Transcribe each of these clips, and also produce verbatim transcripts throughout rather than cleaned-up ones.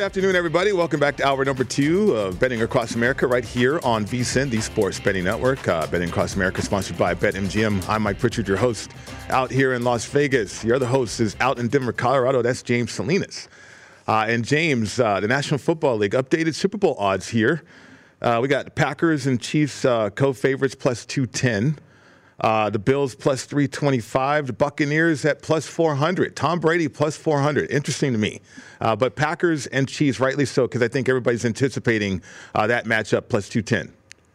afternoon, everybody. Welcome back to hour number two of Betting Across America right here on V S I N, the Sports Betting Network. Uh, Betting Across America sponsored by BetMGM. I'm Mike Pritchard, your host out here in Las Vegas. Your other host is out in Denver, Colorado. That's James Salinas. Uh, and James, uh, the National Football League updated Super Bowl odds here. Uh, we got Packers and Chiefs uh, co-favorites plus two ten. Uh, the Bills plus three twenty-five. The Buccaneers at plus four hundred. Tom Brady plus four hundred. Interesting to me. Uh, but Packers and Chiefs, rightly so, because I think everybody's anticipating uh, that matchup plus two ten.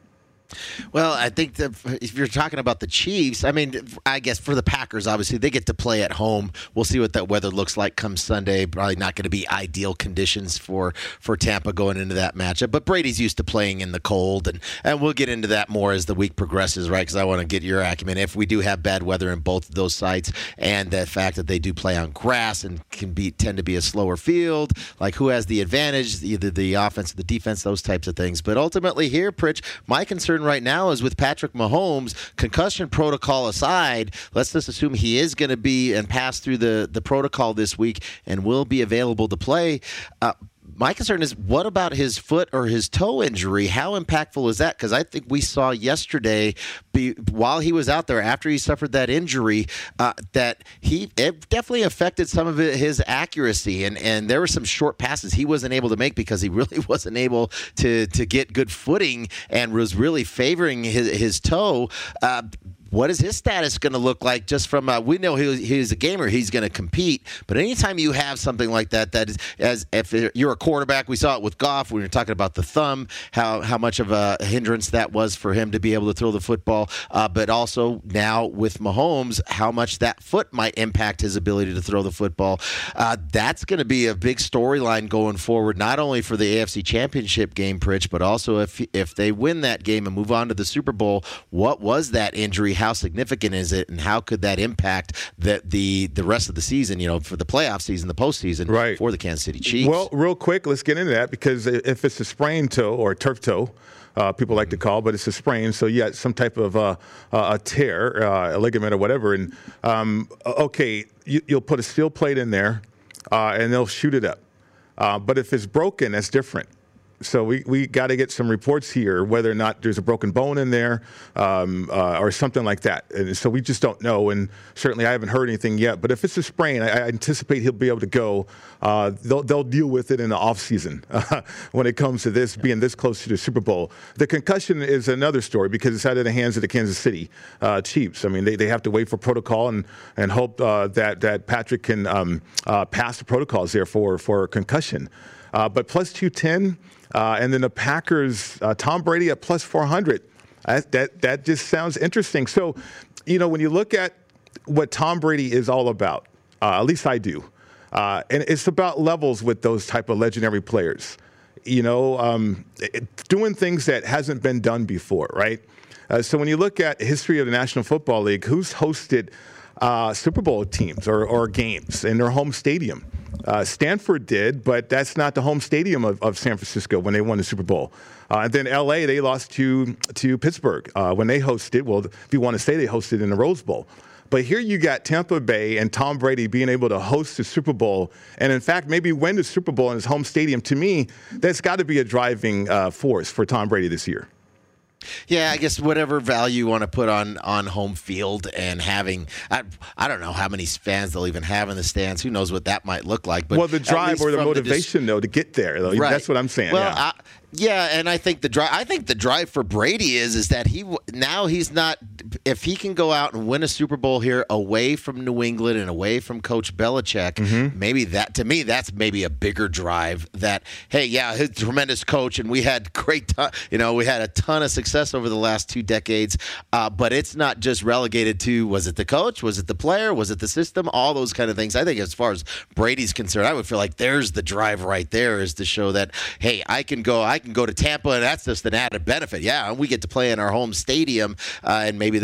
Well, I think that if you're talking about the Chiefs, I mean, I guess for the Packers, obviously, they get to play at home. We'll see what that weather looks like come Sunday. Probably not going to be ideal conditions for, for Tampa going into that matchup. But Brady's used to playing in the cold, and, and we'll get into that more as the week progresses, right? Because I want to get your acumen. If we do have bad weather in both of those sites, and the fact that they do play on grass and can be tend to be a slower field, like who has the advantage, either the offense or the defense, those types of things. But ultimately here, Pritch, my concern right now is with Patrick Mahomes, concussion protocol aside, let's just assume he is going to be and pass through the, the protocol this week and will be available to play. Uh, my concern is, what about his foot or his toe injury? How impactful is that? Because I think we saw yesterday, be, while he was out there after he suffered that injury, uh, that he it definitely affected some of it, his accuracy. And, and there were some short passes he wasn't able to make because he really wasn't able to, to get good footing and was really favoring his, his toe. Uh, What is his status going to look like? Just from uh, we know he, he's a gamer, he's going to compete. But anytime you have something like that, that is, as if you're a quarterback, we saw it with Goff. We were talking about the thumb, how how much of a hindrance that was for him to be able to throw the football. Uh, but also now with Mahomes, how much that foot might impact his ability to throw the football. Uh, that's going to be a big storyline going forward, not only for the A F C Championship game, Pritch, but also if if they win that game and move on to the Super Bowl. What was that injury? How significant is it, and how could that impact the the the rest of the season, you know, for the playoff season, the postseason, right, for the Kansas City Chiefs? Well, real quick, let's get into that, because if it's a sprained toe or a turf toe, uh, people like to call, but it's a sprain, so you got some type of uh, uh, a tear, uh, a ligament or whatever, and um, okay, you, you'll put a steel plate in there, uh, and they'll shoot it up. Uh, but if it's broken, that's different. So we, we got to get some reports here, whether or not there's a broken bone in there um, uh, or something like that. And so we just don't know, and certainly I haven't heard anything yet. But if it's a sprain, I, I anticipate he'll be able to go. Uh, they'll, they'll deal with it in the offseason uh, when it comes to this, being this close to the Super Bowl. The concussion is another story because it's out of the hands of the Kansas City uh, Chiefs. I mean, they, they have to wait for protocol and, and hope uh, that, that Patrick can um, uh, pass the protocols there for, for concussion. Uh, but plus two ten, uh, and then the Packers, uh, Tom Brady at plus four hundred. That, that that just sounds interesting. So, you know, when you look at what Tom Brady is all about, uh, at least I do, uh, and it's about levels with those type of legendary players. You know, um, it, doing things that hasn't been done before, right? Uh, so when you look at history of the National Football League, who's hosted uh, Super Bowl teams or, or games in their home stadium? Uh, Stanford did, but that's not the home stadium of, of San Francisco when they won the Super Bowl. Uh, and then L A, they lost to to Pittsburgh uh, when they hosted. Well, if you want to say they hosted in the Rose Bowl. But here you got Tampa Bay and Tom Brady being able to host the Super Bowl and, in fact, maybe win the Super Bowl in his home stadium. To me, that's got to be a driving uh, force for Tom Brady this year. Yeah, I guess whatever value you want to put on, on home field and having, I, I don't know how many fans they'll even have in the stands. Who knows what that might look like. But well, the drive or the motivation, the dis- though, to get there. Though. Right. That's what I'm saying. Well, yeah. I, yeah, and I think the drive. I think the drive for Brady is is that he now he's not. If he can go out and win a Super Bowl here away from New England and away from Coach Belichick, mm-hmm. maybe that to me that's maybe a bigger drive. That hey, yeah, he's a tremendous coach, and we had great, ton, you know, we had a ton of success over the last two decades. Uh, but it's not just relegated to was it the coach, was it the player, was it the system, all those kind of things. I think as far as Brady's concerned, I would feel like there's the drive right there is to show that hey, I can go, I can go to Tampa, and that's just an added benefit. Yeah, we get to play in our home stadium, uh, and maybe the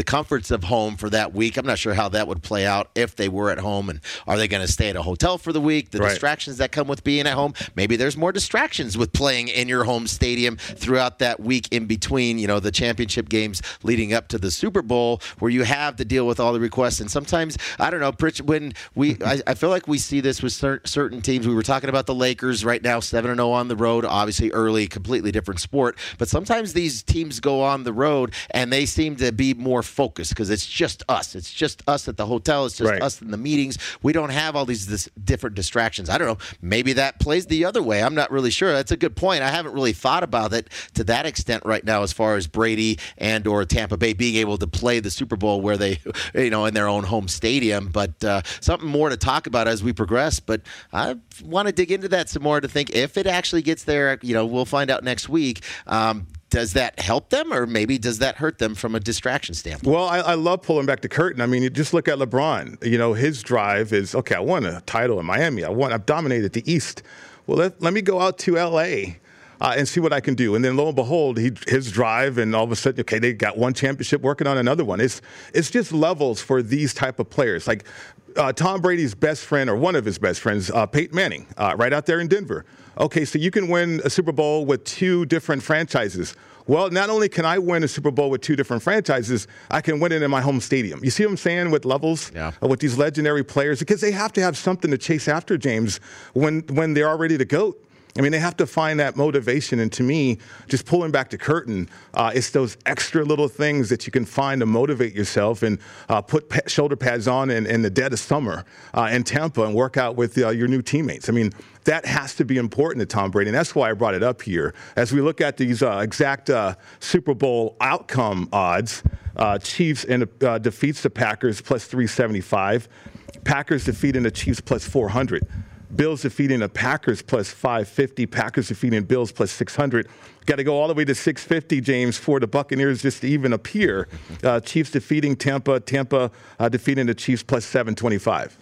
the comforts of home for that week. I'm not sure how that would play out if they were at home, and are they going to stay at a hotel for the week? The right. distractions that come with being at home. Maybe there's more distractions with playing in your home stadium throughout that week in between, you know, the championship games leading up to the Super Bowl, where you have to deal with all the requests. And sometimes, I don't know, Pritch, when we, I, I feel like we see this with cer- certain teams. We were talking about the Lakers right now, seven and oh on the road, obviously early, completely different sport. But sometimes these teams go on the road and they seem to be more focused because it's just us. It's just us at the hotel. It's just right. us in the meetings. We don't have all these this different distractions. I don't know. Maybe that plays the other way. I'm not really sure. That's a good point. I haven't really thought about it to that extent right now as far as Brady and or Tampa Bay being able to play the Super Bowl where they, you know, in their own home stadium. But uh, something more to talk about as we progress. But I want to dig into that some more to think if it actually gets there, you know, we'll find out next week. Um, Does that help them, or maybe does that hurt them from a distraction standpoint? Well, I, I love pulling back the curtain. I mean, you just look at LeBron. You know, his drive is, okay, I won a title in Miami. I won. I've dominated the East. Well, let, let me go out to L A uh, and see what I can do. And then lo and behold, he, his drive, and all of a sudden, okay, they got one championship working on another one. It's it's just levels for these type of players. Like uh, Tom Brady's best friend, or one of his best friends, uh, Peyton Manning, uh, right out there in Denver. Okay, so you can win a Super Bowl with two different franchises. Well, not only can I win a Super Bowl with two different franchises, I can win it in my home stadium. You see what I'm saying with levels, yeah. uh, with these legendary players? Because they have to have something to chase after, James, when when they're already the GOAT. I mean, they have to find that motivation. And to me, just pulling back the curtain, uh, it's those extra little things that you can find to motivate yourself and uh, put pa- shoulder pads on in, in the dead of summer uh, in Tampa and work out with uh, your new teammates. I mean, that has to be important to Tom Brady. And that's why I brought it up here. As we look at these uh, exact uh, Super Bowl outcome odds, uh, Chiefs and, uh, defeats the Packers plus three seventy-five. Packers defeating the Chiefs plus four hundred. Bills defeating the Packers plus five fifty. Packers defeating Bills plus six hundred. Got to go all the way to six fifty, James, for the Buccaneers just to even appear. Uh, Chiefs defeating Tampa. Tampa uh, defeating the Chiefs plus seven twenty-five.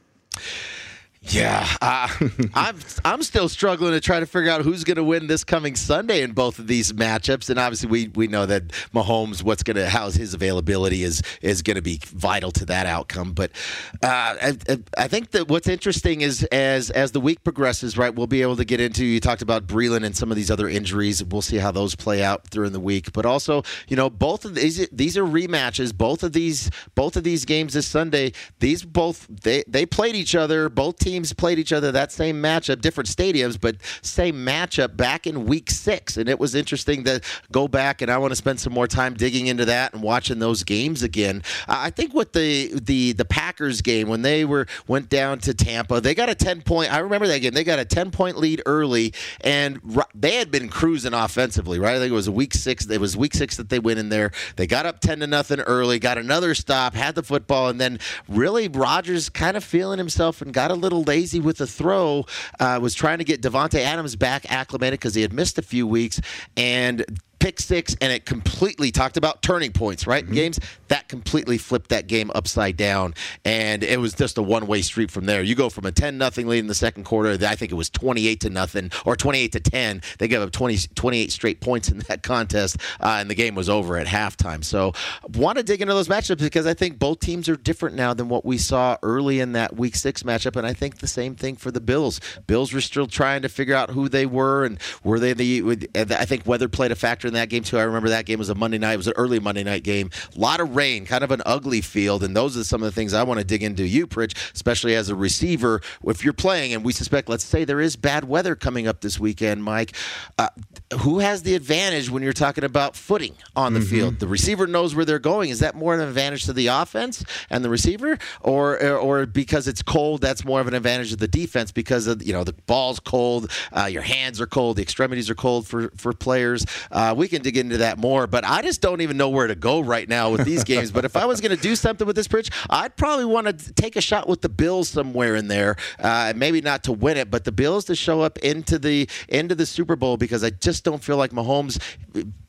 Yeah, uh, I'm I'm still struggling to try to figure out who's going to win this coming Sunday in both of these matchups, and obviously we, we know that Mahomes, what's going to how's his availability is is going to be vital to that outcome. But uh, I, I think that what's interesting is as as the week progresses, right, we'll be able to get into. You talked about Breeland and some of these other injuries. We'll see how those play out during the week. But also, you know, both of these these are rematches. Both of these both of these games this Sunday. These both they they played each other. Both teams. Played each other that same matchup, different stadiums, but same matchup back in week six. And it was interesting to go back, and I want to spend some more time digging into that and watching those games again. I think with the the the Packers game, when they were went down to Tampa, they got a ten-point, I remember that game, they got a ten-point lead early, and they had been cruising offensively, right? I think it was a week six. It was week six that they went in there. They got up ten to nothing early, got another stop, had the football, and then really Rodgers kind of feeling himself and got a little lazy with the throw, uh, was trying to get Devontae Adams back acclimated because he had missed a few weeks, and pick six, and it completely talked about turning points, right? Mm-hmm. Games that completely flipped that game upside down, and it was just a one-way street from there. You go from a ten nothing lead in the second quarter, I think it was twenty-eight to nothing or twenty-eight to ten. They gave up twenty, twenty-eight straight points in that contest, uh, and the game was over at halftime. So I want to dig into those matchups because I think both teams are different now than what we saw early in that week six matchup, and I think the same thing for the Bills. Bills were still trying to figure out who they were, and were they the – I think weather played a factor in that game too. I remember that game was a Monday night. It was an early Monday night game. A lot of rain, kind of an ugly field, and those are some of the things I want to dig into you, Pritch, especially as a receiver. If you're playing, and we suspect, let's say there is bad weather coming up this weekend, Mike, uh, who has the advantage when you're talking about footing on the mm-hmm. field? The receiver knows where they're going. Is that more of an advantage to the offense and the receiver, or or because it's cold, that's more of an advantage to the defense because of, you know, the ball's cold, uh, your hands are cold, the extremities are cold for for players. Uh, we can dig into that more, but I just don't even know where to go right now with these games. But if I was going to do something with this, Pritch, I'd probably want to take a shot with the Bills somewhere in there. Uh, maybe not to win it, but the Bills to show up into the into the Super Bowl, because I just don't feel like Mahomes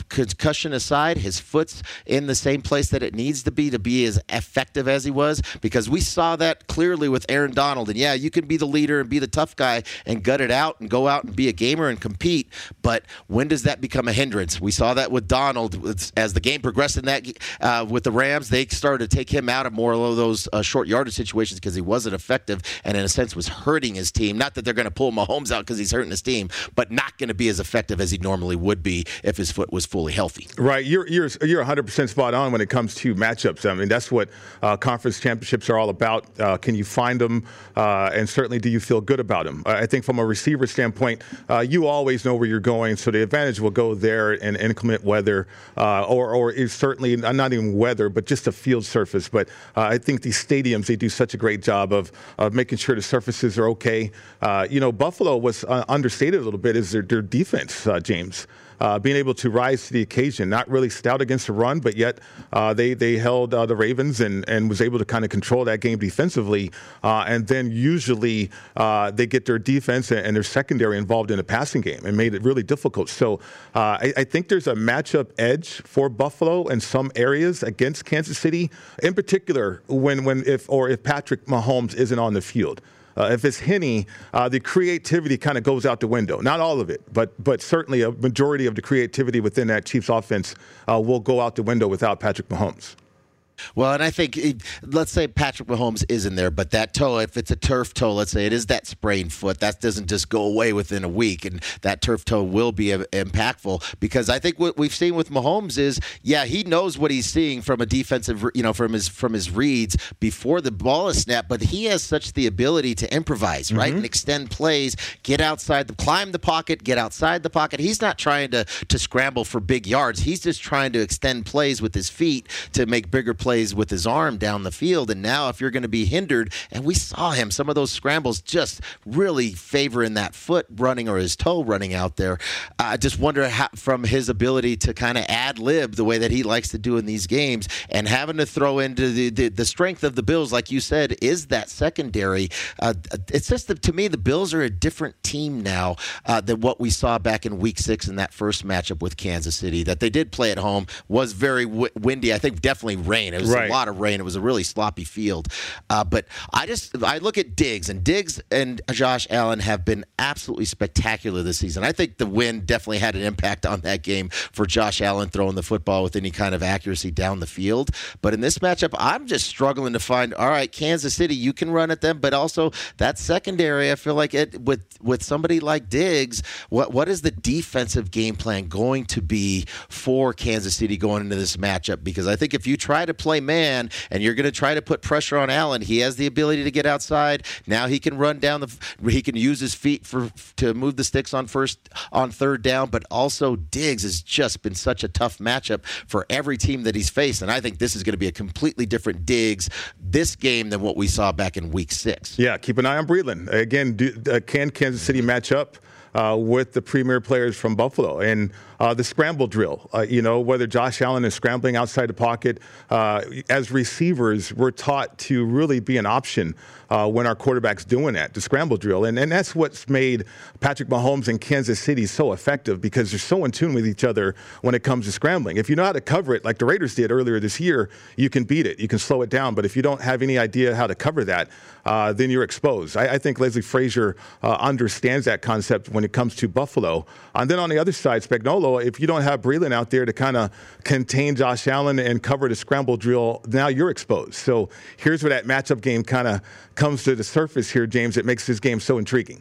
concussion aside, his foot's in the same place that it needs to be to be as effective as he was, because we saw that clearly with Aaron Donald. And yeah, you can be the leader and be the tough guy and gut it out and go out and be a gamer and compete, but when does that become a hindrance? We saw that with Donald as the game progressed in that uh, with the Rams. They started to take him out of more of those uh, short yardage situations because he wasn't effective and in a sense was hurting his team. Not that they're going to pull Mahomes out because he's hurting his team, but not going to be as effective as he normally would be if his foot was fully healthy. Right. You're you're you're one hundred percent spot on when it comes to matchups. I mean, that's what uh, conference championships are all about. Uh, can you find them? Uh, and certainly, do you feel good about them? I think from a receiver standpoint, uh, you always know where you're going, so the advantage will go there in inclement weather, uh, or or is certainly not even weather, but just a field surface. But uh, I think these stadiums, they do such a great job of of making sure the surfaces are okay. Uh, you know, Buffalo was uh, understated a little bit is their, their defense, uh, James. Uh, being able to rise to the occasion, not really stout against the run, but yet uh, they they held uh, the Ravens and, and was able to kind of control that game defensively. Uh, and then usually uh, they get their defense and their secondary involved in the passing game and made it really difficult. So uh, I, I think there's a matchup edge for Buffalo in some areas against Kansas City, in particular when when if or if Patrick Mahomes isn't on the field. Uh, if it's Henne, uh, the creativity kind of goes out the window. Not all of it, but but certainly a majority of the creativity within that Chiefs offense uh, will go out the window without Patrick Mahomes. Well, and I think, let's say Patrick Mahomes isn't there, but that toe, if it's a turf toe, let's say it is that sprained foot, that doesn't just go away within a week, and that turf toe will be impactful, because I think what we've seen with Mahomes is, yeah, he knows what he's seeing from a defensive, you know, from his from his reads before the ball is snapped, but he has such the ability to improvise, right, mm-hmm. and extend plays, get outside, the climb the pocket, get outside the pocket. He's not trying to, to scramble for big yards. He's just trying to extend plays with his feet to make bigger plays plays with his arm down the field. And now if you're going to be hindered, and we saw him, some of those scrambles just really favoring that foot running or his toe running out there. I just wonder how, from his ability to kind of ad-lib the way that he likes to do in these games, and having to throw into the, the, the strength of the Bills, like you said, is that secondary. Uh, it's just that, to me, the Bills are a different team now uh, than what we saw back in week six in that first matchup with Kansas City. That they did play at home, was very w- windy. I think definitely rain. It was right. a lot of rain. It was a really sloppy field. Uh, but I just I look at Diggs, and Diggs and Josh Allen have been absolutely spectacular this season. I think the win definitely had an impact on that game for Josh Allen throwing the football with any kind of accuracy down the field. But in this matchup, I'm just struggling to find, all right, Kansas City, you can run at them, but also that secondary, I feel like it with with somebody like Diggs, what what is the defensive game plan going to be for Kansas City going into this matchup? Because I think if you try to play man and you're going to try to put pressure on Allen, he has the ability to get outside. Now he can run down the he can use his feet for to move the sticks on first on third down, but also Diggs has just been such a tough matchup for every team that he's faced, and I think this is going to be a completely different Diggs this game than what we saw back in week six. Yeah, keep an eye on Breeland. Again, do, uh, can Kansas City match up Uh, with the premier players from Buffalo? And uh, the scramble drill, uh, you know, whether Josh Allen is scrambling outside the pocket. Uh, as receivers, we're taught to really be an option uh, when our quarterback's doing that, the scramble drill. And, and that's what's made Patrick Mahomes and Kansas City so effective, because they're so in tune with each other when it comes to scrambling. If you know how to cover it, like the Raiders did earlier this year, you can beat it. You can slow it down. But if you don't have any idea how to cover that, uh, then you're exposed. I, I think Leslie Frazier uh, understands that concept when it comes to Buffalo. And then on the other side, Spagnuolo, if you don't have Breeland out there to kind of contain Josh Allen and cover the scramble drill, now you're exposed. So here's where that matchup game kind of comes to the surface here, James. It makes this game so intriguing.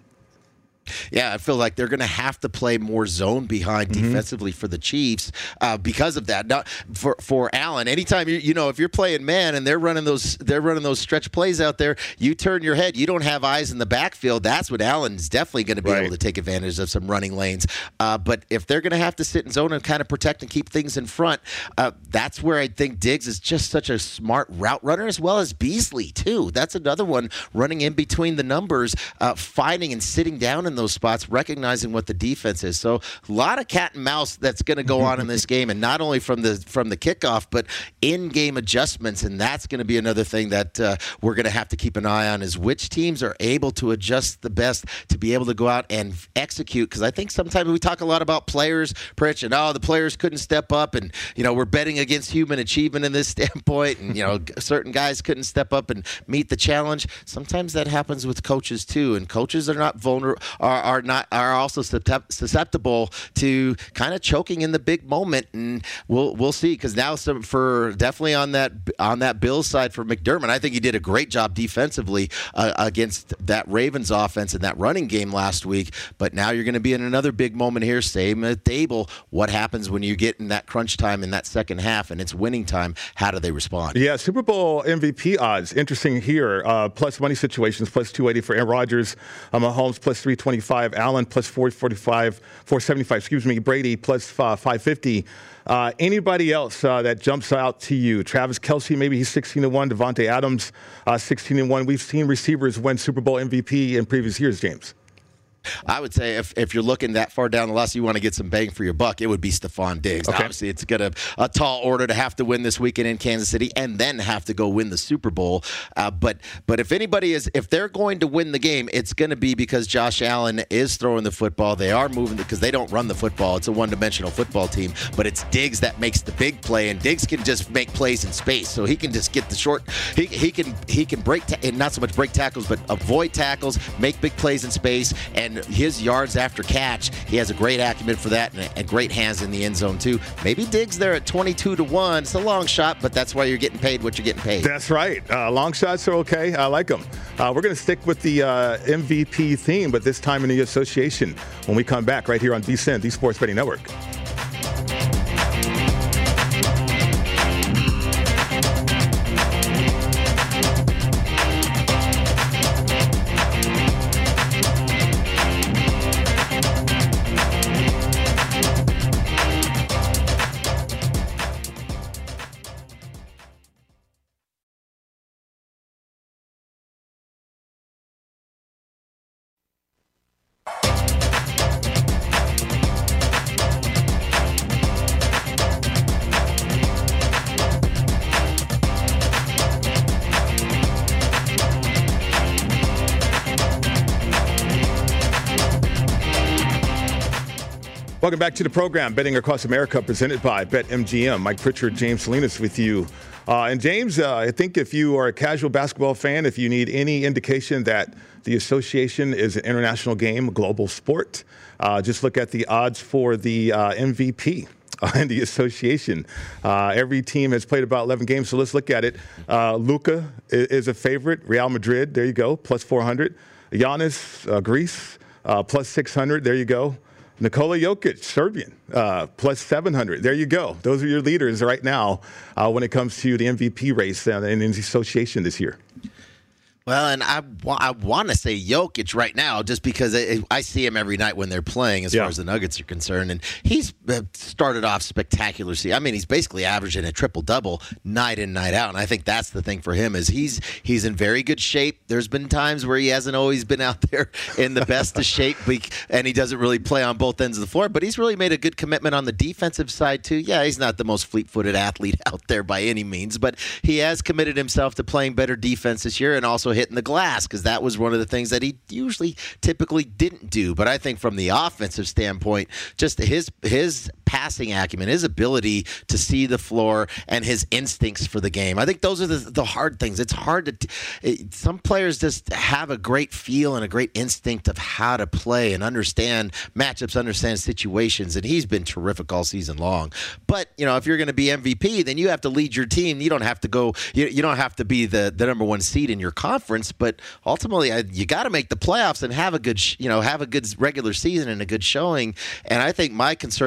Yeah, I feel like they're going to have to play more zone behind mm-hmm. defensively for the Chiefs uh, because of that. Not for for Allen. Anytime you you know if you're playing man and they're running those they're running those stretch plays out there, you turn your head. You don't have eyes in the backfield. That's what Allen's definitely going to be right. able to take advantage of, some running lanes. Uh, but if they're going to have to sit in zone and kind of protect and keep things in front, uh, that's where I think Diggs is just such a smart route runner, as well as Beasley too. That's another one running in between the numbers, uh, finding and sitting down in those spots, recognizing what the defense is. So a lot of cat and mouse that's going to go on in this game, and not only from the from the kickoff, but in-game adjustments, and that's going to be another thing that uh, we're going to have to keep an eye on, is which teams are able to adjust the best to be able to go out and execute. Because I think sometimes we talk a lot about players, Pritch, and oh, the players couldn't step up, and you know we're betting against human achievement in this standpoint, and you know certain guys couldn't step up and meet the challenge. Sometimes that happens with coaches too, and coaches are not vulnerable, are, are not are also susceptible to kind of choking in the big moment, and we'll we'll see. Because now, some for definitely on that on that Bills side for McDermott, I think he did a great job defensively uh, against that Ravens offense in that running game last week. But now you're going to be in another big moment here. Same at Dable. What happens when you get in that crunch time in that second half and it's winning time? How do they respond? Yeah, Super Bowl M V P odds. Interesting here. Uh, plus money situations, plus two eighty for Aaron Rodgers. Uh, Mahomes, plus three twenty-five. Allen, plus four forty-five. four seventy-five, excuse me. Brady, plus uh, five fifty. Uh, anybody else uh, that jumps out to you? Travis Kelce, maybe he's sixteen to one. Devontae Adams, uh, sixteen to one. We've seen receivers win Super Bowl M V P in previous years, James. I would say if, if you're looking that far down the list, you want to get some bang for your buck, it would be Stephon Diggs. Okay. Obviously, it's got a, a tall order to have to win this weekend in Kansas City and then have to go win the Super Bowl. Uh, but but if anybody is, if they're going to win the game, it's going to be because Josh Allen is throwing the football. They are moving because they don't run the football. It's a one-dimensional football team. But it's Diggs that makes the big play, and Diggs can just make plays in space. So he can just get the short. He he can he can break ta- and not so much break tackles, but avoid tackles, make big plays in space, and his yards after catch, he has a great acumen for that, and, and great hands in the end zone too. Maybe Diggs there at twenty-two to one. It's a long shot, but that's why you're getting paid what you're getting paid. That's right. Uh, long shots are okay. I like them. Uh, we're going to stick with the uh, M V P theme, but this time in the association when we come back right here on V S I N, the Sports Betting Network. Welcome back to the program, Betting Across America, presented by BetMGM. Mike Pritchard, James Salinas with you. Uh, and James, uh, I think if you are a casual basketball fan, if you need any indication that the association is an international game, a global sport, uh, just look at the odds for the uh, M V P. In the association. Uh, every team has played about eleven games, so let's look at it. Uh, Luka is, is a favorite. Real Madrid, there you go, plus four hundred. Giannis, uh, Greece, uh, plus six hundred, there you go. Nikola Jokic, Serbian, uh, plus seven hundred. There you go. Those are your leaders right now uh, when it comes to the M V P race uh, in the association this year. Well, and I, wa- I want to say Jokic right now just because I, I see him every night when they're playing as yeah. far as the Nuggets are concerned. And he's started off spectacular. I mean, he's basically averaging a triple-double night in, night out. And I think that's the thing for him is he's he's in very good shape. There's been times where he hasn't always been out there in the best of shape, and he doesn't really play on both ends of the floor. But he's really made a good commitment on the defensive side, too. Yeah, he's not the most fleet-footed athlete out there by any means, but he has committed himself to playing better defense this year and also hitting the glass, because that was one of the things that he usually typically didn't do. But I think from the offensive standpoint, just his his passing acumen, his ability to see the floor, and his instincts for the game. I think those are the, the hard things. It's hard to it, some players just have a great feel and a great instinct of how to play and understand matchups, understand situations, and he's been terrific all season long. But, you know, if you're going to be M V P, then you have to lead your team. You don't have to go you, you don't have to be the, the number one seed in your conference, but ultimately I, you got to make the playoffs and have a good, sh- you know, have a good regular season and a good showing. And I think my concern with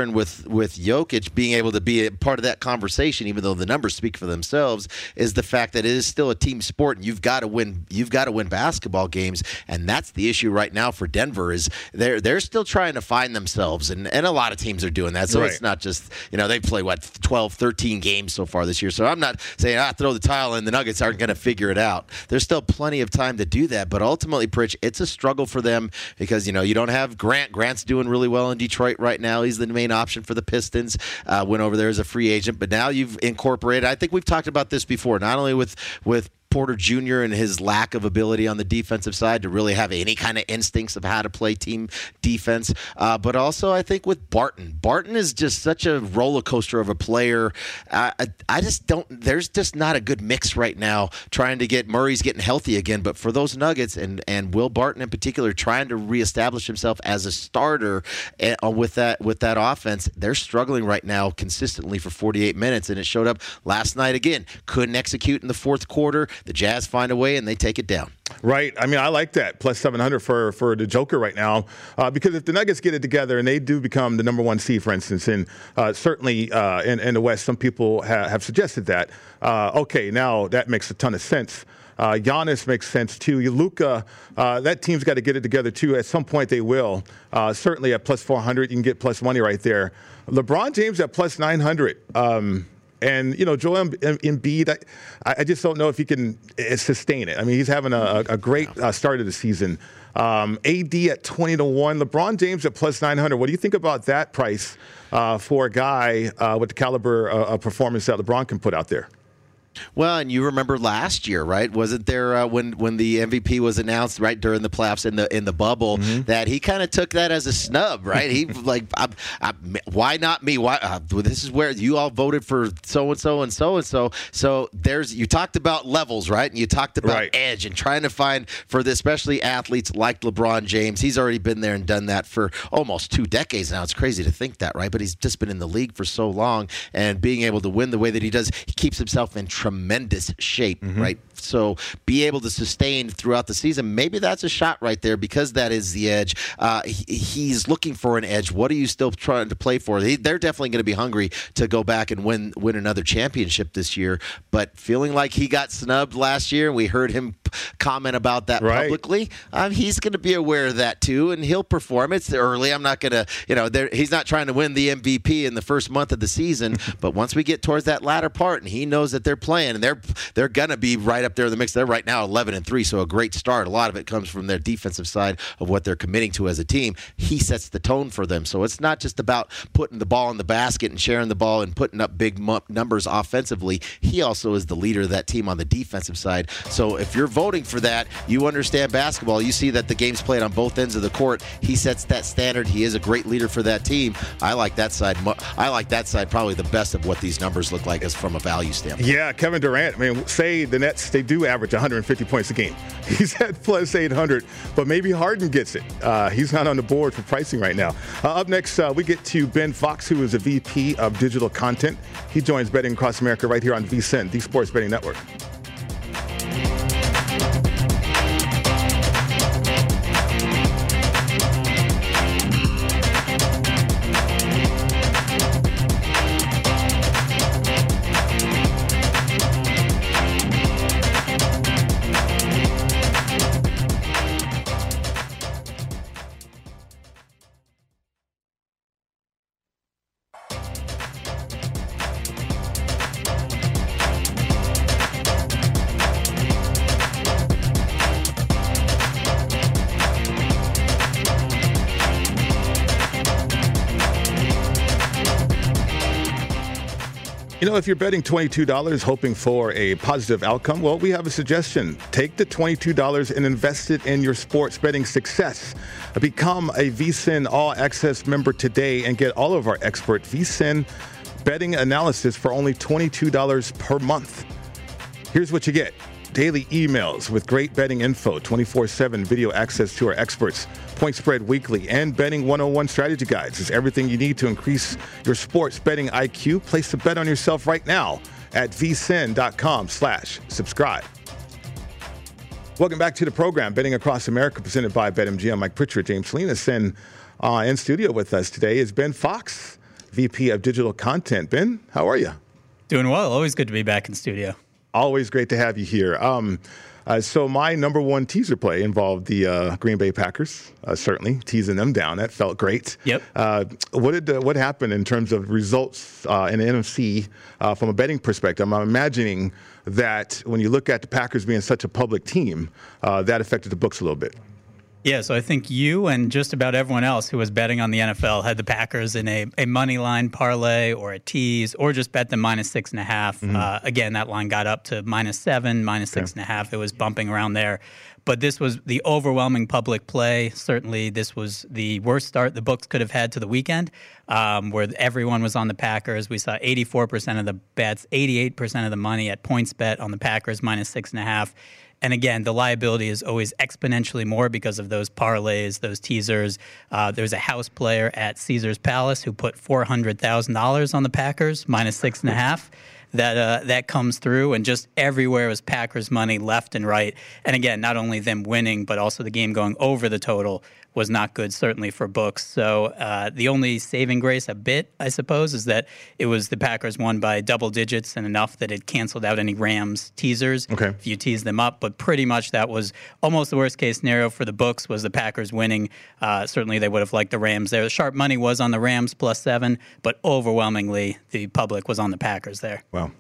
with Jokic being able to be a part of that conversation, even though the numbers speak for themselves, is the fact that it is still a team sport, and you've got to win. You've got to win basketball games, and that's the issue right now for Denver. Is they're they're still trying to find themselves, and, and a lot of teams are doing that. So right. It's not just, you know, they play what twelve, thirteen games so far this year. So I'm not saying ah throw the tile in. The Nuggets aren't going to figure it out. There's still plenty of time to do that, but ultimately, Pritch, it's a struggle for them because you know you don't have Grant. Grant's doing really well in Detroit right now. He's the main option for the Pistons. Uh, went over there as a free agent, but now you've incorporated. I think we've talked about this before, not only with with Porter Junior and his lack of ability on the defensive side to really have any kind of instincts of how to play team defense. Uh, but also, I think with Barton. Barton is just such a roller coaster of a player. Uh, I, I just don't – there's just not a good mix right now trying to get – Murray's getting healthy again. But for those Nuggets and, and Will Barton in particular trying to reestablish himself as a starter uh, with that with that offense, they're struggling right now consistently for forty-eight minutes. And it showed up last night again. Couldn't execute in the fourth quarter. The Jazz find a way, and they take it down. Right. I mean, I like that. Plus seven hundred for, for the Joker right now. Uh, because if the Nuggets get it together and they do become the number one seed, for instance, and uh, certainly uh, in, in the West, some people ha- have suggested that. Uh, okay, now that makes a ton of sense. Uh, Giannis makes sense, too. Luka, uh, that team's got to get it together, too. At some point, they will. Uh, certainly at plus four hundred, you can get plus money right there. LeBron James at plus nine hundred. Um, And, you know, Joel Embiid, I, I just don't know if he can sustain it. I mean, he's having a, a great uh, start of the season. Um, A D at twenty to one. LeBron James at plus nine hundred. What do you think about that price uh, for a guy uh, with the caliber uh, of performance that LeBron can put out there? Well, and you remember last year, right? Wasn't there uh, when when the M V P was announced right during the playoffs in the in the bubble mm-hmm. that he kind of took that as a snub, right? He like, I, I, why not me? Why uh, this is where you all voted for so and so and so and so. So there's you talked about levels, right? And you talked about right. edge and trying to find for the especially athletes like LeBron James. He's already been there and done that for almost two decades now. It's crazy to think that, right? But he's just been in the league for so long, and being able to win the way that he does, he keeps himself in tremendous shape, mm-hmm. right? So be able to sustain throughout the season. Maybe that's a shot right there because that is the edge. Uh, he, he's looking for an edge. What are you still trying to play for? He, they're definitely going to be hungry to go back and win win another championship this year. But feeling like he got snubbed last year, and we heard him comment about that right. publicly. Um, he's going to be aware of that too, and he'll perform. It's early. I'm not going to, you know, he's not trying to win the M V P in the first month of the season. But once we get towards that latter part, and he knows that they're playing, and they're they're going to be right up there in the mix. They're right now eleven and three, so a great start. A lot of it comes from their defensive side of what they're committing to as a team. He sets the tone for them. So it's not just about putting the ball in the basket and sharing the ball and putting up big m- numbers offensively. He also is the leader of that team on the defensive side. So if you're voting for that, you understand basketball. You see that the game's played on both ends of the court. He sets that standard. He is a great leader for that team. I like that side. I like that side probably the best of what these numbers look like as from a value standpoint. Yeah, Kevin Durant. I mean, say the Nets, they do average one hundred fifty points a game. He's at plus eight hundred, but maybe Harden gets it. Uh, he's not on the board for pricing right now. Uh, up next, uh, we get to Ben Fox, who is a V P of digital content. He joins Betting Across America right here on V S I N, the Sports Betting Network. You know, if you're betting twenty-two dollars hoping for a positive outcome, well, we have a suggestion. Take the twenty-two dollars and invest it in your sports betting success. Become a V S I N All Access member today and get all of our expert V S I N betting analysis for only twenty-two dollars per month. Here's what you get. Daily emails with great betting info, twenty-four seven video access to our experts, point spread weekly, and betting one oh one strategy guides. It's everything you need to increase your sports betting I Q. Place a bet on yourself right now at vsin.com slash subscribe. Welcome back to the program, Betting Across America, presented by BetMGM. I'm Mike Pritchard. James Salinas, and uh, in studio with us today is Ben Fox, V P of Digital Content. Ben, how are you? Doing well. Always good to be back in studio. Always great to have you here. Um, uh, so my number one teaser play involved the uh, Green Bay Packers, uh, certainly, teasing them down. That felt great. Yep. Uh, what did uh, what happened in terms of results uh, in the N F C uh, from a betting perspective? I'm imagining that when you look at the Packers being such a public team, uh, that affected the books a little bit. Yeah, so I think you and just about everyone else who was betting on the N F L had the Packers in a, a money line parlay or a tease, or just bet them minus six and a half. Mm-hmm. Uh, again, that line got up to minus seven, minus six okay. and a half. It was bumping around there. But this was the overwhelming public play. Certainly, this was the worst start the books could have had to the weekend, um, where everyone was on the Packers. We saw eighty-four percent of the bets, eighty-eight percent of the money at PointsBet on the Packers, minus six and a half. And again, the liability is always exponentially more because of those parlays, those teasers. Uh, there's a house player at Caesars Palace who put four hundred thousand dollars on the Packers, minus six and a half. That uh, that comes through, and just everywhere was Packers money left and right. And again, not only them winning, but also the game going over the total was not good, certainly for books. So uh, the only saving grace a bit, I suppose, is that it was the Packers won by double digits and enough that it canceled out any Rams teasers okay. if you tease them up. But pretty much that was almost the worst case scenario for the books, was the Packers winning. Uh, certainly they would have liked the Rams there. The sharp money was on the Rams plus seven, but overwhelmingly the public was on the Packers there. Wow.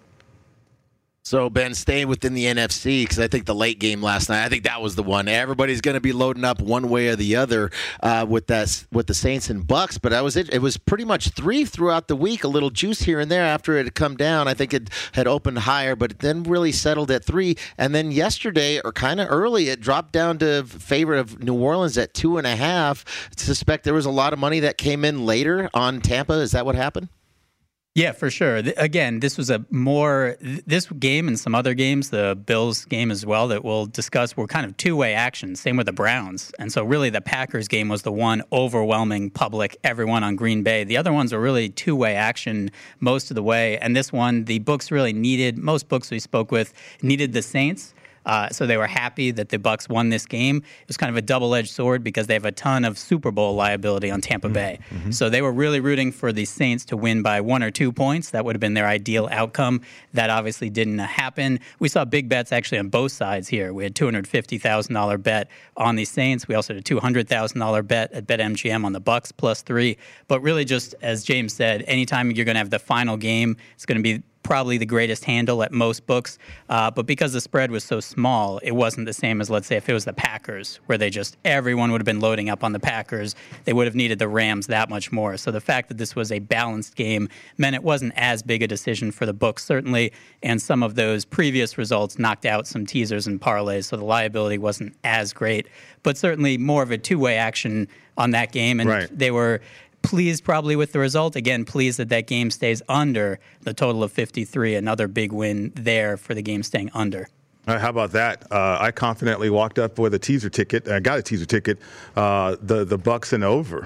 So, Ben, staying within the N F C, because I think the late game last night, I think that was the one. Everybody's going to be loading up one way or the other uh, with that with the Saints and Bucks. But I was it, it was pretty much three throughout the week, a little juice here and there after it had come down. I think it had opened higher, but it then really settled at three. And then yesterday, or kind of early, it dropped down to favor of New Orleans at two and a half. I suspect there was a lot of money that came in later on Tampa. Is that what happened? Yeah, for sure. Again, this was a more, this game and some other games, the Bills game as well, that we'll discuss, were kind of two-way action. Same with the Browns. And so really the Packers game was the one overwhelming public, everyone on Green Bay. The other ones were really two-way action most of the way. And this one, the books really needed, most books we spoke with, needed the Saints. Uh, so they were happy that the Bucs won this game. It was kind of a double-edged sword because they have a ton of Super Bowl liability on Tampa Bay. Mm-hmm. So they were really rooting for the Saints to win by one or two points. That would have been their ideal outcome. That obviously didn't happen. We saw big bets actually on both sides here. We had two hundred fifty thousand dollars bet on the Saints. We also had a two hundred thousand dollars bet at BetMGM on the Bucs plus three. But really, just as James said, anytime you're going to have the final game, it's going to be probably the greatest handle at most books. Uh, but because the spread was so small, it wasn't the same as, let's say, if it was the Packers, where they just, everyone would have been loading up on the Packers. They would have needed the Rams that much more. So the fact that this was a balanced game meant it wasn't as big a decision for the books, certainly. And some of those previous results knocked out some teasers and parlays, so the liability wasn't as great. But certainly more of a two-way action on that game. And right. they were pleased probably with the result. Again, pleased that that game stays under the total of fifty-three. Another big win there for the game staying under. Uh, how about that? Uh, I confidently walked up with a teaser ticket. I got a teaser ticket, uh, the, the Bucs and over.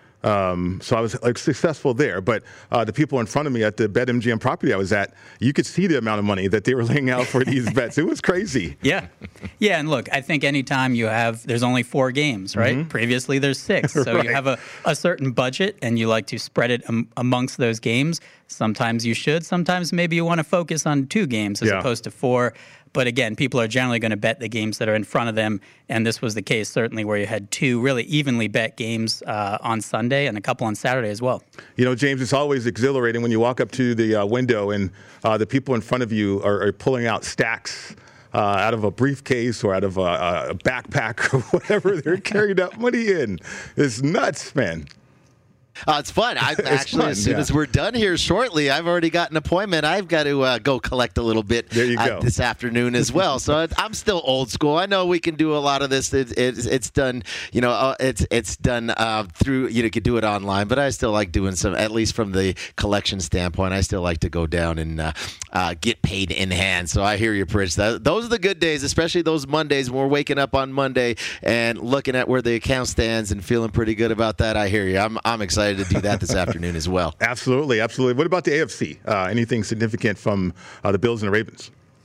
Um, so I was like, successful there. But uh, the people in front of me at the BetMGM property I was at, you could see the amount of money that they were laying out for these bets. It was crazy. Yeah. Yeah. And look, I think anytime you have, there's only four games, right? Mm-hmm. Previously, there's six. So right. you have a, a certain budget and you like to spread it um, amongst those games. Sometimes you should. Sometimes maybe you want to focus on two games as yeah. opposed to four. But again, people are generally going to bet the games that are in front of them. And this was the case, certainly, where you had two really evenly bet games uh, on Sunday and a couple on Saturday as well. You know, James, it's always exhilarating when you walk up to the uh, window and uh, the people in front of you are, are pulling out stacks uh, out of a briefcase or out of a, a backpack or whatever they're carrying that money in. It's nuts, man. Uh, it's fun. I actually, fun, as soon yeah. as we're done here shortly, I've already got an appointment. I've got to uh, go collect a little bit there you go. Uh, this afternoon as well. So I'm still old school. I know we can do a lot of this. It, it, it's done, you know, uh, it's it's done uh, through, you know, you could do it online, but I still like doing some, at least from the collection standpoint, I still like to go down and uh, uh, get paid in hand. So I hear you, Pritch. That, those are the good days, especially those Mondays when we're waking up on Monday and looking at where the account stands and feeling pretty good about that. I hear you. I'm I'm excited to do that this afternoon as well. Absolutely, absolutely. What about the A F C? Uh, anything significant from uh, the Bills and the Ravens?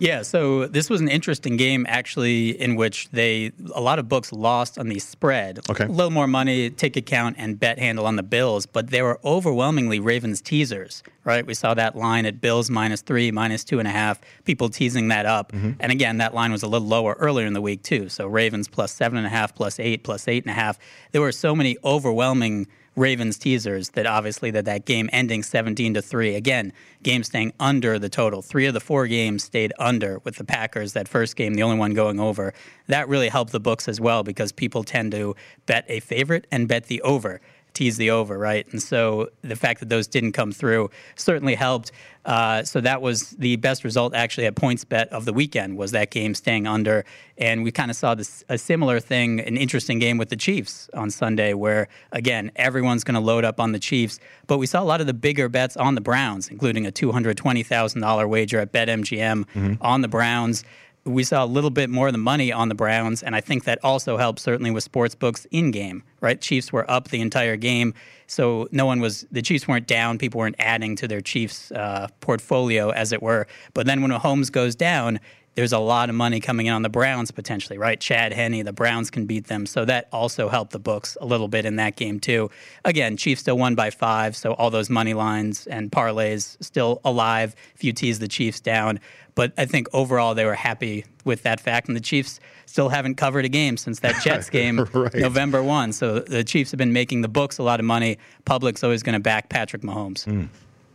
Yeah, so this was an interesting game, actually, in which they a lot of books lost on the spread. Okay. A little more money, ticket count, and bet handle on the Bills, but they were overwhelmingly Ravens teasers, right? We saw that line at Bills minus three, minus two and a half, people teasing that up. Mm-hmm. And again, that line was a little lower earlier in the week, too. So Ravens plus seven and a half, plus eight, plus eight and a half. There were so many overwhelming Ravens teasers that obviously that that game ending seventeen to three. Again, game staying under the total. Three of the four games stayed under, with the Packers, that first game, the only one going over. That really helped the books as well, because people tend to bet a favorite and bet the over, tease the over, right? And so the fact that those didn't come through certainly helped. Uh, so that was the best result actually at PointsBet of the weekend, was that game staying under. And we kind of saw this a similar thing, an interesting game with the Chiefs on Sunday, where, again, everyone's going to load up on the Chiefs. But we saw a lot of the bigger bets on the Browns, including a two hundred twenty thousand dollars wager at BetMGM mm-hmm. on the Browns. We saw a little bit more of the money on the Browns, and I think that also helped certainly with sportsbooks in-game, right? Chiefs were up the entire game, so no one was, the Chiefs weren't down, people weren't adding to their Chiefs uh, portfolio, as it were. But then when Mahomes goes down, there's a lot of money coming in on the Browns potentially, right? Chad Henne, the Browns can beat them. So that also helped the books a little bit in that game too. Again, Chiefs still won by five, so all those money lines and parlays still alive if you tease the Chiefs down. But I think overall they were happy with that fact. And the Chiefs still haven't covered a game since that Jets game, right. November first. So the Chiefs have been making the books a lot of money. Public's always going to back Patrick Mahomes. Mm.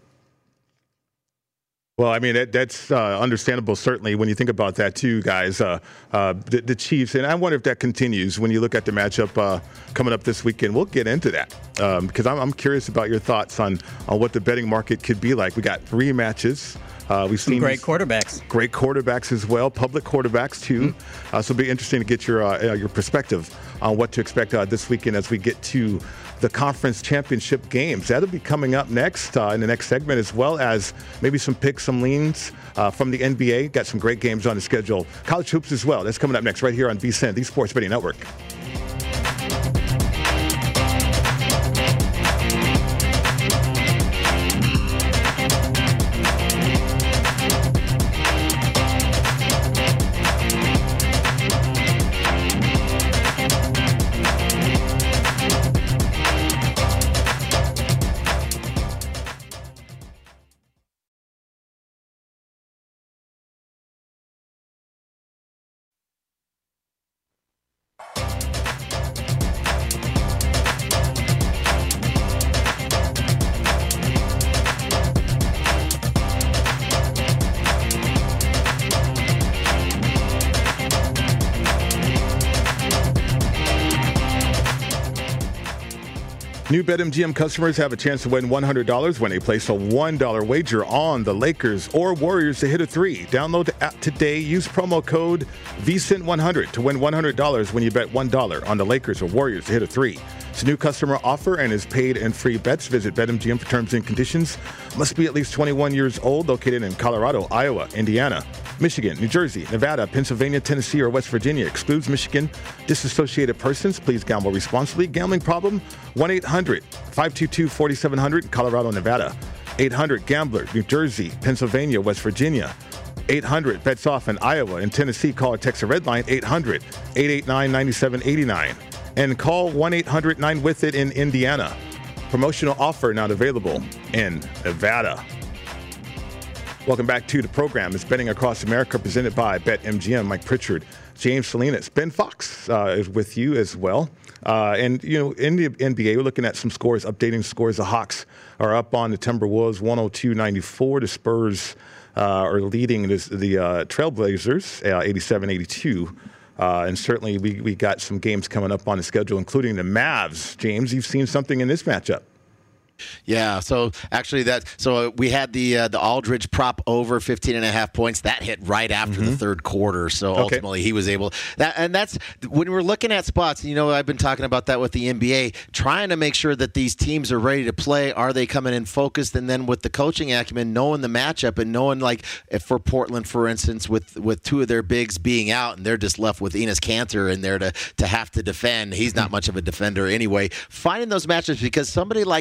Well, I mean, that, that's uh, understandable, certainly, when you think about that, too, guys. Uh, uh, the, the Chiefs, and I wonder if that continues when you look at the matchup uh, coming up this weekend. We'll get into that um, because I'm, I'm curious about your thoughts on, on what the betting market could be like. We got three matches. Uh, we've Some seen great quarterbacks. Great quarterbacks as well, public quarterbacks, too. Mm-hmm. Uh, so it'll be interesting to get your, uh, your perspective on what to expect uh, this weekend as we get to the conference championship games. That'll be coming up next uh, in the next segment, as well as maybe some picks, some leans uh, from the N B A. Got some great games on the schedule. College hoops as well. That's coming up next right here on V S I N, the Sports Betting Network. New BetMGM customers have a chance to win one hundred dollars when they place a one dollar wager on the Lakers or Warriors to hit a three. Download the app today. Use promo code V S I N one hundred to win one hundred dollars when you bet one dollar on the Lakers or Warriors to hit a three. It's a new customer offer and is paid and free bets. Visit BetMGM for terms and conditions. Must be at least twenty-one years old. Located in Colorado, Iowa, Indiana, Michigan, New Jersey, Nevada, Pennsylvania, Tennessee, or West Virginia. Excludes Michigan. Disassociated persons. Please gamble responsibly. Gambling problem? one eight hundred five two two four seven zero zero in Colorado, Nevada. eight hundred Gambler, New Jersey, Pennsylvania, West Virginia. eight hundred Bets Off in Iowa and Tennessee. Call or text a red line eight hundred eight eight nine nine seven eight nine. And call one eight hundred nine with it in Indiana. Promotional offer not available in Nevada. Welcome back to the program. It's Betting Across America, presented by BetMGM. Mike Pritchard, James Salinas, Ben Fox uh, is with you as well. Uh, and, you know, in the N B A, we're looking at some scores, updating scores. The Hawks are up on the Timberwolves, one oh two ninety-four. The Spurs uh, are leading this, the uh, Trailblazers, uh, eighty-seven eighty-two. Uh, and certainly we, we got some games coming up on the schedule, including the Mavs. James, you've seen something in this matchup. Yeah, so actually that so we had the uh, the Aldridge prop over fifteen and a half points. That hit right after mm-hmm. the third quarter. So okay. ultimately he was able that and that's when we're looking at spots, you know, I've been talking about that with the N B A, trying to make sure that these teams are ready to play. Are they coming in focused? And then with the coaching acumen, knowing the matchup and knowing, like, if for Portland, for instance, with with two of their bigs being out and they're just left with Enes Kanter in there to to have to defend. He's not much of a defender anyway. Finding those matchups, because somebody like Coach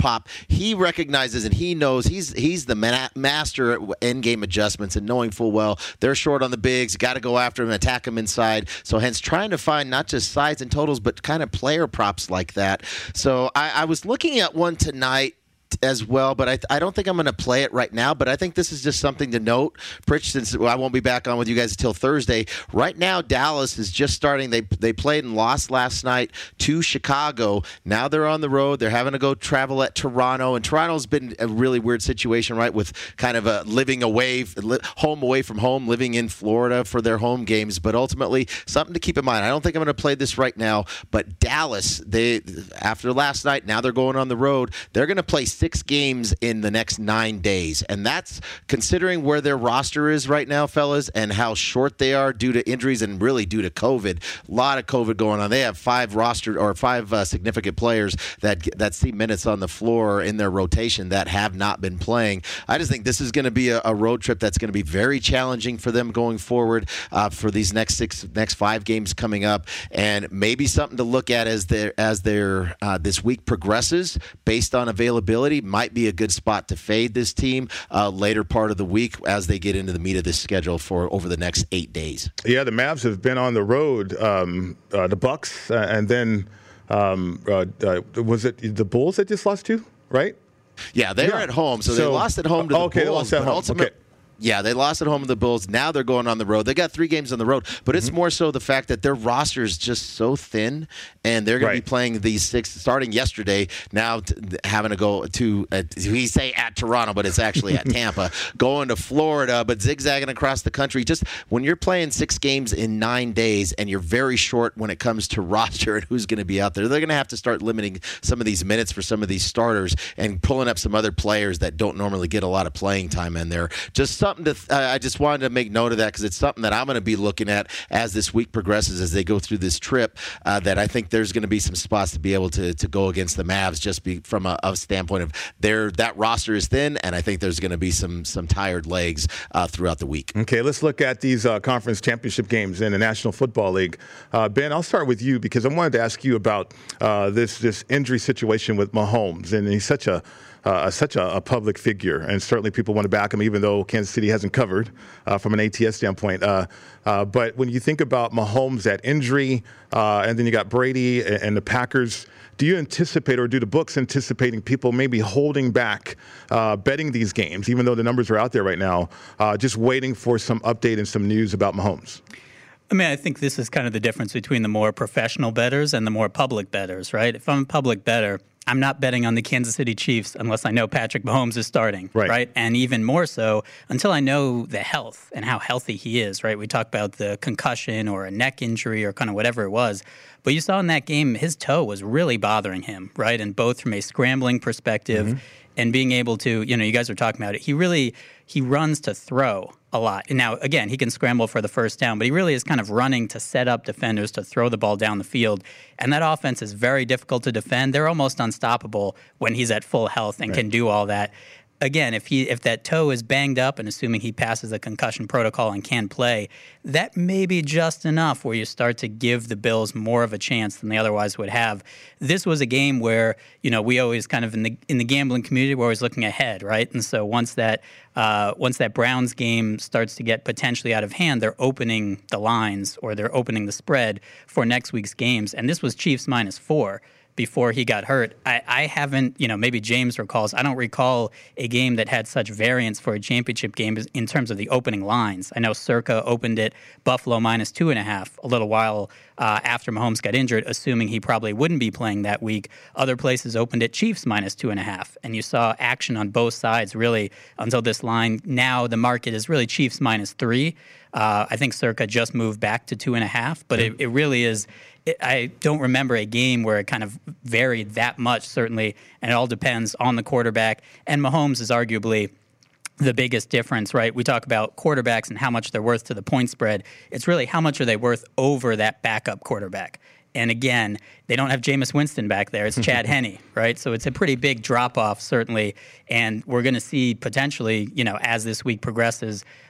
Pop, he recognizes and he knows he's he's the ma- master at end-game adjustments and knowing full well they're short on the bigs, got to go after him, attack him inside. So hence trying to find not just sides and totals, but kind of player props like that. So I, I was looking at one tonight as well, but I, I don't think I'm going to play it right now, but I think this is just something to note. Pritch, since I won't be back on with you guys until Thursday, right now Dallas is just starting. They they played and lost last night to Chicago. Now they're on the road. They're having to go travel at Toronto, and Toronto's been a really weird situation, right, with kind of a living away, home away from home, living in Florida for their home games, but ultimately something to keep in mind. I don't think I'm going to play this right now, but Dallas, they after last night, now they're going on the road. They're going to play six games in the next nine days. And that's considering where their roster is right now, fellas, and how short they are due to injuries and really due to COVID. A lot of COVID going on. They have five roster or five uh, significant players that that see minutes on the floor in their rotation that have not been playing. I just think this is going to be a, a road trip that's going to be very challenging for them going forward uh, for these next six, next five games coming up, and maybe something to look at as their as their uh, this week progresses based on availability. Might be a good spot to fade this team uh, later part of the week as they get into the meat of this schedule for over the next eight days. Yeah, the Mavs have been on the road, um, uh, the Bucks, uh, and then um, uh, uh, was it the Bulls that just lost to, right? Yeah, they yeah. were at home, so, so they lost at home to the okay, Bulls. They lost at home. Ultimate, okay. Yeah, they lost at home to the Bulls. Now they're going on the road. They got three games on the road, but it's mm-hmm. more so the fact that their roster is just so thin, and they're going right. to be playing these six starting yesterday. Now t- having to go to uh, we say at Toronto, but it's actually at Tampa. Going to Florida, but zigzagging across the country. Just when you're playing six games in nine days, and you're very short when it comes to roster and who's going to be out there, they're going to have to start limiting some of these minutes for some of these starters and pulling up some other players that don't normally get a lot of playing time in there. Just something to. Th- I just wanted to make note of that because it's something that I'm going to be looking at as this week progresses, as they go through this trip, uh, that I think there's going to be some spots to be able to to go against the Mavs just be from a, a standpoint of their that roster is thin, and I think there's going to be some some tired legs uh, throughout the week. Okay, let's look at these uh, conference championship games in the National Football League. Uh, Ben, I'll start with you because I wanted to ask you about uh, this this injury situation with Mahomes, and he's such a Uh, such a, a public figure, and certainly people want to back him, even though Kansas City hasn't covered uh, from an A T S standpoint. Uh, uh, but when you think about Mahomes, that injury, uh, and then you got Brady and, and the Packers, do you anticipate, or do the books anticipating people maybe holding back uh, betting these games, even though the numbers are out there right now, uh, just waiting for some update and some news about Mahomes? I mean, I think this is kind of the difference between the more professional bettors and the more public bettors, right? If I'm a public bettor, I'm not betting on the Kansas City Chiefs unless I know Patrick Mahomes is starting, right. right? And even more so until I know the health and how healthy he is, right? We talk about the concussion or a neck injury or kind of whatever it was. But you saw in that game, his toe was really bothering him, right? And both from a scrambling perspective mm-hmm. and being able to, you know, you guys were talking about it. He really, he runs to throw a lot. And now, again, he can scramble for the first down, but he really is kind of running to set up defenders to throw the ball down the field. And that offense is very difficult to defend. They're almost unstoppable when he's at full health and right. can do all that. Again, if he if that toe is banged up, and assuming he passes the concussion protocol and can play, that may be just enough where you start to give the Bills more of a chance than they otherwise would have. This was a game where, you know, we always kind of in the in the gambling community, we're always looking ahead, right? And so once that uh, once that Browns game starts to get potentially out of hand, they're opening the lines or they're opening the spread for next week's games. And this was Chiefs minus four. Before he got hurt. I, I haven't, you know, maybe James recalls, I don't recall a game that had such variance for a championship game in terms of the opening lines. I know Circa opened it Buffalo minus two and a half a little while uh, after Mahomes got injured, assuming he probably wouldn't be playing that week. Other places opened it Chiefs minus two and a half. And you saw action on both sides really until this line. Now the market is really Chiefs minus three. Uh, I think Circa just moved back to two and a half, but it, it really is. It, I don't remember a game where it kind of varied that much, certainly, and it all depends on the quarterback. And Mahomes is arguably the biggest difference, right? We talk about quarterbacks and how much they're worth to the point spread. It's really how much are they worth over that backup quarterback. And again, they don't have Jameis Winston back there. It's Chad Henne, right? So it's a pretty big drop-off, certainly. And we're going to see potentially, you know, as this week progresses,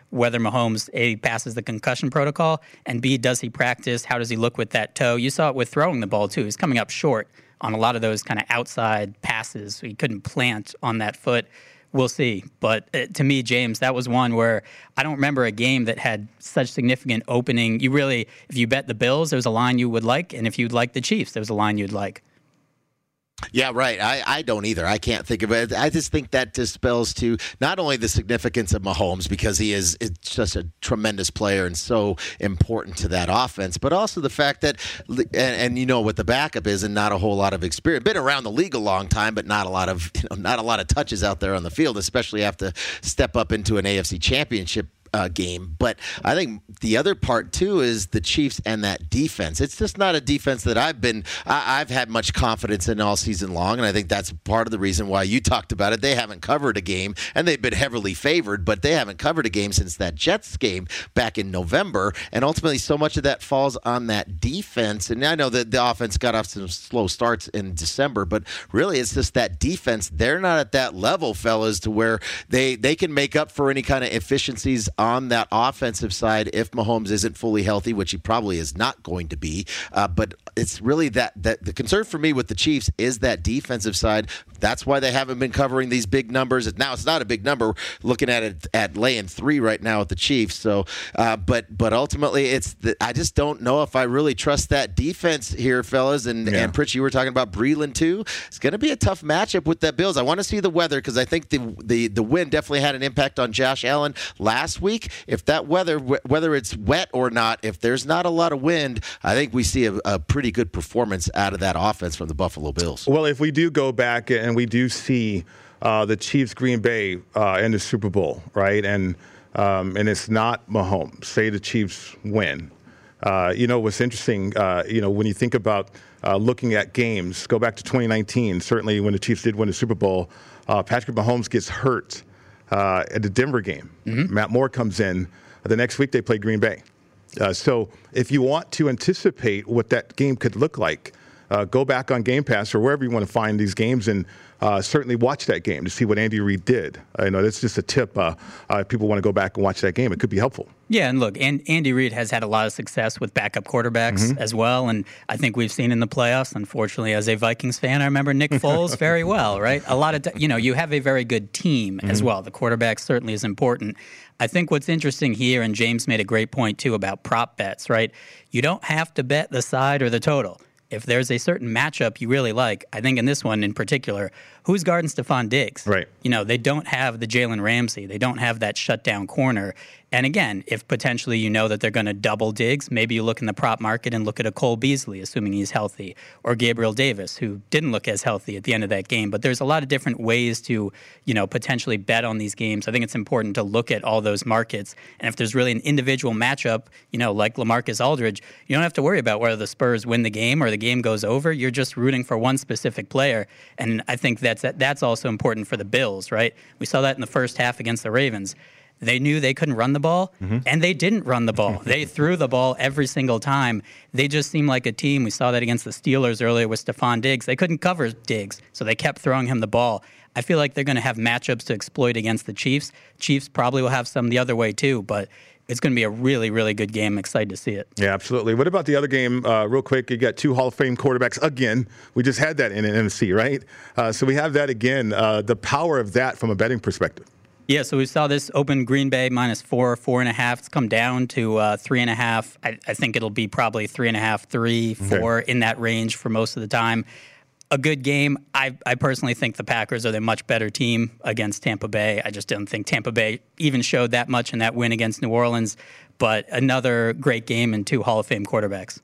whether Mahomes, A, passes the concussion protocol, and B, does he practice? How does he look with that toe? You saw it with throwing the ball, too. He's coming up short on a lot of those kind of outside passes. He couldn't plant on that foot. We'll see. But uh, to me, James, that was one where I don't remember a game that had such significant opening. You really, if you bet the Bills, there was a line you would like, and if you'd like the Chiefs, there was a line you'd like. Yeah, right. I, I don't either. I can't think of it. I just think that dispels to not only the significance of Mahomes because he is it's just a tremendous player and so important to that offense, but also the fact that, and, and you know what the backup is, and not a whole lot of experience. Been around the league a long time, but not a lot of you know, not a lot of touches out there on the field, especially have to step up into an A F C Championship Uh, game. But I think the other part too is the Chiefs and that defense. It's just not a defense that I've been I, I've had much confidence in all season long, and I think that's part of the reason why you talked about it. They haven't covered a game, and they've been heavily favored, but they haven't covered a game since that Jets game back in November, and ultimately so much of that falls on that defense. And I know that the offense got off some slow starts in December, but really it's just that defense. They're not at that level, fellas, to where they they can make up for any kind of efficiencies on that offensive side if Mahomes isn't fully healthy, which he probably is not going to be. Uh, but it's really that, that the concern for me with the Chiefs is that defensive side. That's why they haven't been covering these big numbers. Now it's not a big number looking at it at laying three right now at the Chiefs. So, uh, but but ultimately, it's the, I just don't know if I really trust that defense here, fellas. And yeah. and Pritch, you were talking about Breeland too. It's going to be a tough matchup with that Bills. I want to see the weather because I think the the the wind definitely had an impact on Josh Allen last week. If that weather, whether it's wet or not, if there's not a lot of wind, I think we see a, a pretty good performance out of that offense from the Buffalo Bills. Well, if we do go back and we do see uh, the Chiefs Green Bay uh, in the Super Bowl, right, and um, and it's not Mahomes, say the Chiefs win. Uh, you know, what's interesting, uh, you know, when you think about uh, looking at games, go back to twenty nineteen, certainly when the Chiefs did win the Super Bowl, uh, Patrick Mahomes gets hurt uh, at the Denver game. Mm-hmm. Matt Moore comes in. The next week they play Green Bay. Uh, so if you want to anticipate what that game could look like, uh, go back on Game Pass or wherever you want to find these games and uh, certainly watch that game to see what Andy Reid did. I know that's just a tip. Uh, uh, if people want to go back and watch that game, it could be helpful. Yeah, and look, and Andy Reid has had a lot of success with backup quarterbacks mm-hmm. as well, and I think we've seen in the playoffs, unfortunately, as a Vikings fan, I remember Nick Foles very well, right? A lot of, t- you know, you have a very good team mm-hmm. as well. The quarterback certainly is important. I think what's interesting here, and James made a great point too about prop bets, right? You don't have to bet the side or the total. If there's a certain matchup you really like, I think in this one in particular, who's guarding Stephon Diggs? Right. You know, they don't have the Jalen Ramsey. They don't have that shutdown corner. And again, if potentially you know that they're going to double Diggs, maybe you look in the prop market and look at a Cole Beasley, assuming he's healthy, or Gabriel Davis, who didn't look as healthy at the end of that game. But there's a lot of different ways to, you know, potentially bet on these games. I think it's important to look at all those markets. And if there's really an individual matchup, you know, like LaMarcus Aldridge, you don't have to worry about whether the Spurs win the game or the game goes over. You're just rooting for one specific player. And I think that's that's also important for the Bills, right? We saw that in the first half against the Ravens. They knew they couldn't run the ball, mm-hmm. and they didn't run the ball. They threw the ball every single time. They just seemed like a team. We saw that against the Steelers earlier with Stephon Diggs. They couldn't cover Diggs, so they kept throwing him the ball. I feel like they're going to have matchups to exploit against the Chiefs. Chiefs probably will have some the other way too, but it's going to be a really, really good game. I'm excited to see it. Yeah, absolutely. What about the other game? Uh, real quick, you got two Hall of Fame quarterbacks again. We just had that in an N F C, right? Uh, so we have that again. Uh, the power of that from a betting perspective. Yeah, so we saw this open Green Bay minus four, four and a half. It's come down to uh, three and a half. I, I think it'll be probably three and a half, three, four, okay. in that range for most of the time. A good game. I, I personally think the Packers are the much better team against Tampa Bay. I just don't think Tampa Bay even showed that much in that win against New Orleans. But another great game and two Hall of Fame quarterbacks.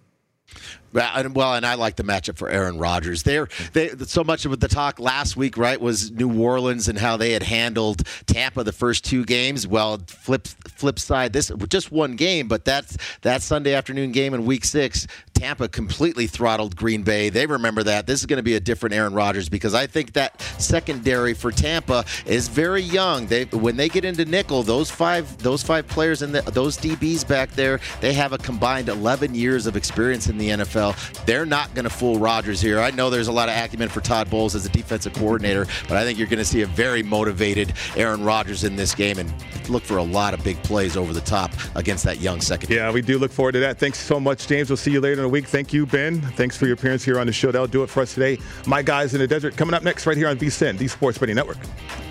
Well, and I like the matchup for Aaron Rodgers. They're, they so much of the talk last week, right, was New Orleans and how they had handled Tampa the first two games. Well, flip flip side, this just one game, but that's that Sunday afternoon game in Week Six. Tampa completely throttled Green Bay. They remember that. This is going to be a different Aaron Rodgers because I think that secondary for Tampa is very young. They when they get into nickel, those five those five players and those D Bs back there, they have a combined eleven years of experience in the N F L. well. They're not going to fool Rodgers here. I know there's a lot of acumen for Todd Bowles as a defensive coordinator, but I think you're going to see a very motivated Aaron Rodgers in this game and look for a lot of big plays over the top against that young secondary. Yeah, we do look forward to that. Thanks so much, James. We'll see you later in the week. Thank you, Ben. Thanks for your appearance here on the show. That'll do it for us today. My Guys in the Desert coming up next right here on V S I N, the Sports Betting Network.